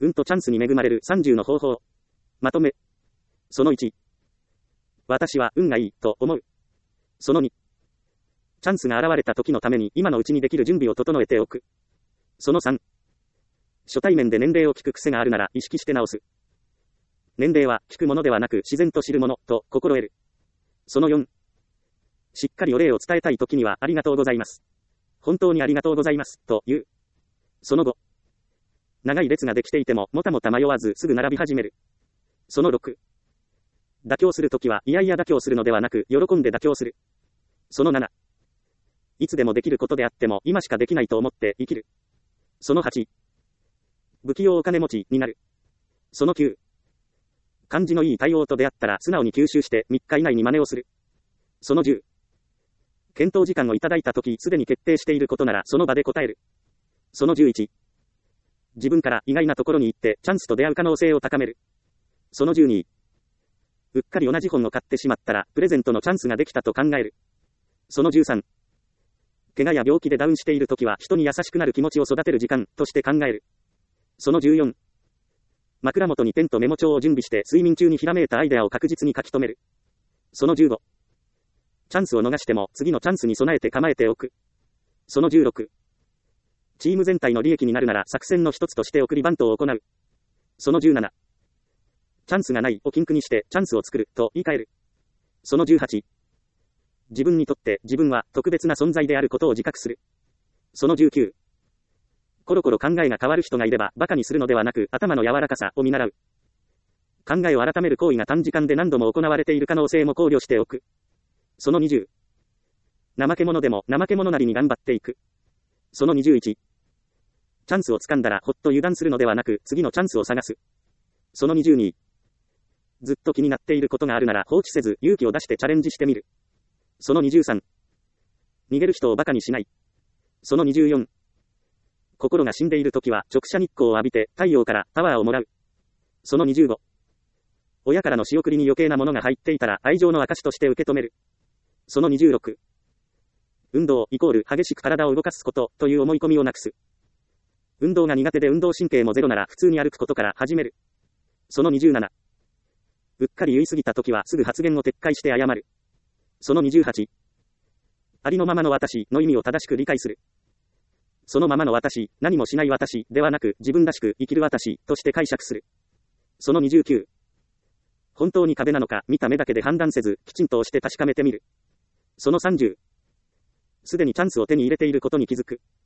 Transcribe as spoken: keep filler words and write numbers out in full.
運とチャンスに恵まれるさんじゅうの方法。まとめ。そのいち。私は運がいいと思う。そのに。チャンスが現れた時のために今のうちにできる準備を整えておく。そのさん。初対面で年齢を聞く癖があるなら意識して直す。年齢は聞くものではなく自然と知るものと心得る。そのよん。しっかりお礼を伝えたい時にはありがとうございます。本当にありがとうございますと言う。そのご。長い列ができていてももたもた迷わずすぐ並び始める。そのろく。妥協するときはいやいや妥協するのではなく喜んで妥協する。そのなな。いつでもできることであっても今しかできないと思って生きる。そのはち。不器用お金持ちになる。そのきゅう。感じのいい対応と出会ったら素直に吸収してみっか以内に真似をする。そのじゅう。検討時間をいただいたときすでに決定していることならその場で答える。そのじゅういち。自分から意外なところに行ってチャンスと出会う可能性を高める。そのじゅうに。うっかり同じ本を買ってしまったらプレゼントのチャンスができたと考える。そのじゅうさん。怪我や病気でダウンしているときは人に優しくなる気持ちを育てる時間として考える。そのじゅうよん。枕元にペンとメモ帳を準備して睡眠中にひらめいたアイデアを確実に書き留める。そのじゅうご。チャンスを逃しても次のチャンスに備えて構えておく。そのじゅうろく。チーム全体の利益になるなら作戦の一つとして送りバントを行う。そのじゅうなな。チャンスがないを禁句にしてチャンスを作ると言い換える。そのじゅうはち。自分にとって自分は特別な存在であることを自覚する。そのじゅうきゅう。コロコロ考えが変わる人がいれば馬鹿にするのではなく頭の柔らかさを見習う。考えを改める行為が短時間で何度も行われている可能性も考慮しておく。そのにじゅう。怠け者でも怠け者なりに頑張っていく。そのにじゅういち。チャンスを掴んだらほっと油断するのではなく次のチャンスを探す。そのにじゅうに。ずっと気になっていることがあるなら放置せず勇気を出してチャレンジしてみる。そのにじゅうさん。逃げる人を馬鹿にしない。そのにじゅうよん。心が死んでいるときは直射日光を浴びて太陽からパワーをもらう。そのにじゅうご。親からの仕送りに余計なものが入っていたら愛情の証として受け止める。そのにじゅうろく。運動イコール激しく体を動かすことという思い込みをなくす。運動が苦手で運動神経もゼロなら普通に歩くことから始める。そのにじゅうなな。うっかり言い過ぎたときはすぐ発言を撤回して謝る。そのにじゅうはち。ありのままの私の意味を正しく理解する。そのままの私、何もしない私ではなく自分らしく生きる私として解釈する。そのにじゅうきゅう。本当に壁なのか見た目だけで判断せずきちんと押して確かめてみる。そのさんじゅう。すでにチャンスを手に入れていることに気づく。